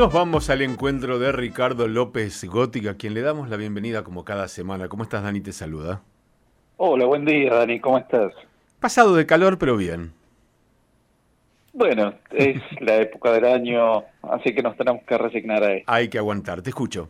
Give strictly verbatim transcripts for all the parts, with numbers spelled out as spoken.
Nos vamos al encuentro de Ricardo López Gotti, a quien le damos la bienvenida como cada semana. ¿Cómo estás, Dani? Te saluda. Hola, buen día, Dani, ¿cómo estás? Pasado de calor, pero bien. Bueno, es la época del año, así que nos tenemos que resignar a esto. Hay que aguantar, te escucho.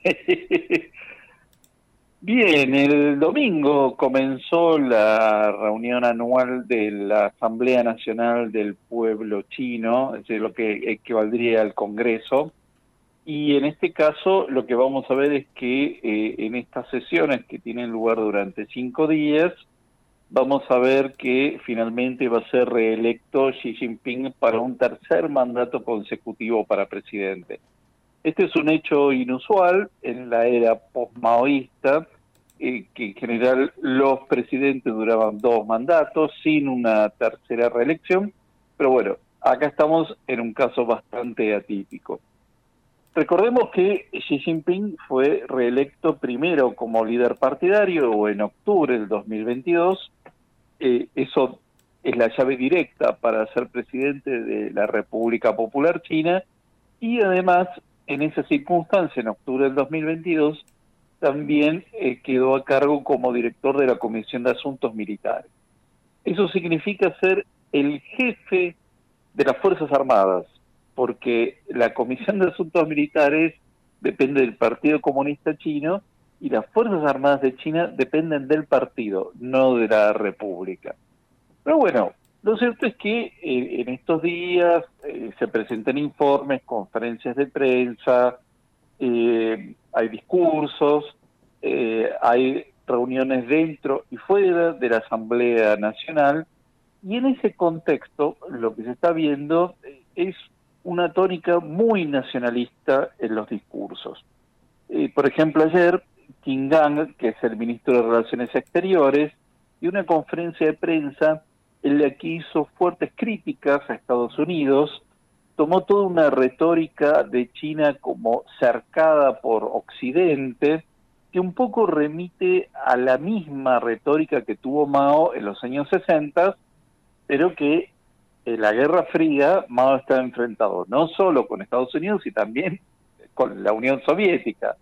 Bien, el domingo comenzó la reunión anual de la Asamblea Nacional del Pueblo Chino, es decir, lo que equivaldría al Congreso, y en este caso lo que vamos a ver es que eh, en estas sesiones que tienen lugar durante cinco días, vamos a ver que finalmente va a ser reelecto Xi Jinping para un tercer mandato consecutivo para presidente. Este es un hecho inusual en la era postmaoísta, eh, que en general los presidentes duraban dos mandatos sin una tercera reelección, pero bueno, acá estamos en un caso bastante atípico. Recordemos que Xi Jinping fue reelecto primero como líder partidario en octubre del dos mil veintidós. Eh, eso es la llave directa para ser presidente de la República Popular China, y además en esa circunstancia, en octubre del dos mil veintidós, también eh, quedó a cargo como director de la Comisión de Asuntos Militares. Eso significa ser el jefe de las Fuerzas Armadas, porque la Comisión de Asuntos Militares depende del Partido Comunista Chino y las Fuerzas Armadas de China dependen del partido, no de la República. Pero bueno, lo cierto es que eh, en estos días eh, se presentan informes, conferencias de prensa, eh, hay discursos, eh, hay reuniones dentro y fuera de la Asamblea Nacional, y en ese contexto lo que se está viendo eh, es una tónica muy nacionalista en los discursos. Eh, por ejemplo, ayer Qin Gang, que es el ministro de Relaciones Exteriores, dio una conferencia de prensa en la que hizo fuertes críticas a Estados Unidos, tomó toda una retórica de China como cercada por Occidente, que un poco remite a la misma retórica que tuvo Mao en los años sesenta, pero que en la Guerra Fría Mao estaba enfrentado no solo con Estados Unidos, sino también con la Unión Soviética.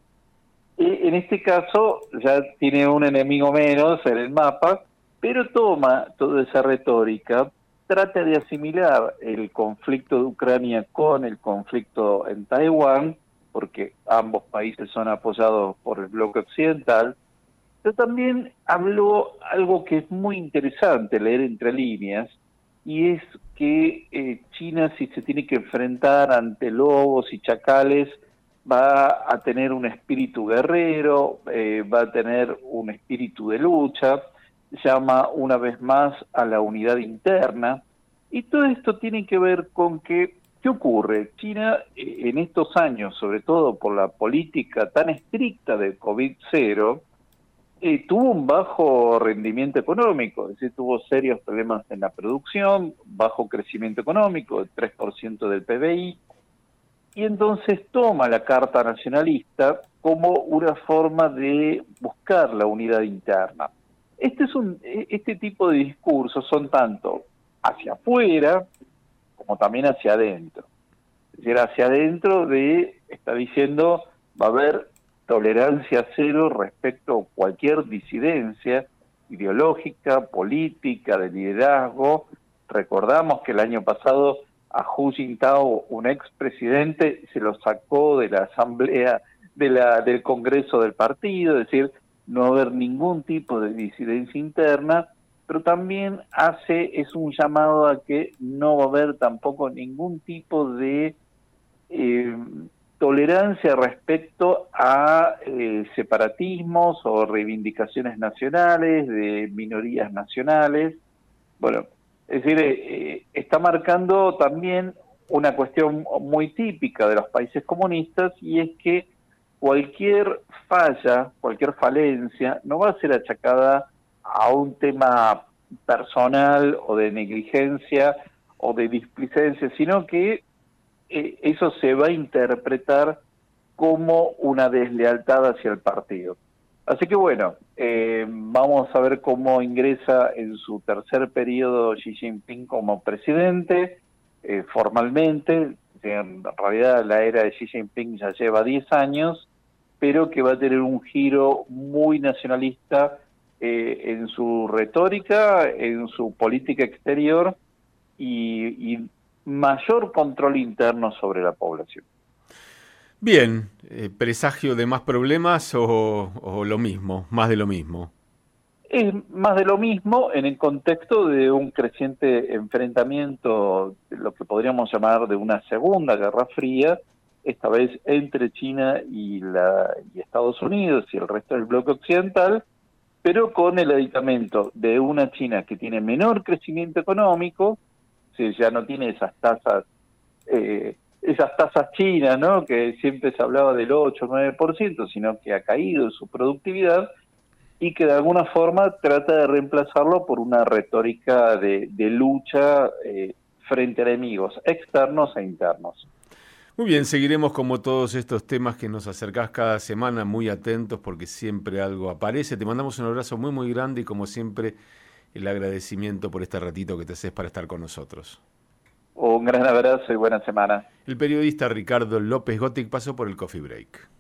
Y en este caso ya tiene un enemigo menos en el mapa, pero toma toda esa retórica, trata de asimilar el conflicto de Ucrania con el conflicto en Taiwán, porque ambos países son apoyados por el bloque occidental, pero también habló algo que es muy interesante leer entre líneas, y es que eh, China, si se tiene que enfrentar ante lobos y chacales, va a tener un espíritu guerrero, eh, va a tener un espíritu de lucha, llama una vez más a la unidad interna, y todo esto tiene que ver con que, ¿qué ocurre? China eh, en estos años, sobre todo por la política tan estricta del COVID cero, eh, tuvo un bajo rendimiento económico, es decir, tuvo serios problemas en la producción, bajo crecimiento económico, el tres por ciento del P B I, y entonces toma la Carta Nacionalista como una forma de buscar la unidad interna. Este, es un, este tipo de discursos son tanto hacia afuera como también hacia adentro. Es decir, hacia adentro de, está diciendo, va a haber tolerancia cero respecto a cualquier disidencia ideológica, política, de liderazgo. Recordamos que el año pasado a Hu Jintao, un expresidente, se lo sacó de la asamblea, de la, del Congreso del partido, es decir, no va a haber ningún tipo de disidencia interna, pero también hace, es un llamado a que no va a haber tampoco ningún tipo de eh, tolerancia respecto a eh, separatismos o reivindicaciones nacionales, de minorías nacionales. Bueno, es decir, eh, está marcando también una cuestión muy típica de los países comunistas, y es que cualquier falla, cualquier falencia, no va a ser achacada a un tema personal o de negligencia o de displicencia, sino que eh, eso se va a interpretar como una deslealtad hacia el partido. Así que bueno, eh, vamos a ver cómo ingresa en su tercer periodo Xi Jinping como presidente, eh, formalmente, que en realidad la era de Xi Jinping ya lleva diez años, pero que va a tener un giro muy nacionalista eh, en su retórica, en su política exterior y, y mayor control interno sobre la población. Bien, eh, ¿presagio de más problemas o, o lo mismo, más de lo mismo? Es más de lo mismo en el contexto de un creciente enfrentamiento, lo que podríamos llamar de una segunda guerra fría, esta vez entre China y, la, y Estados Unidos y el resto del bloque occidental, pero con el aditamento de una China que tiene menor crecimiento económico, si ya no tiene esas tasas, eh, esas tasas chinas, ¿no? Que siempre se hablaba del ocho o nueve por ciento, sino que ha caído en su productividad, y que de alguna forma trata de reemplazarlo por una retórica de, de lucha eh, frente a enemigos externos e internos. Muy bien, seguiremos como todos estos temas que nos acercás cada semana, muy atentos porque siempre algo aparece. Te mandamos un abrazo muy muy grande y como siempre el agradecimiento por este ratito que te haces para estar con nosotros. Un gran abrazo y buena semana. El periodista Ricardo López Gottic pasó por el Coffee Break.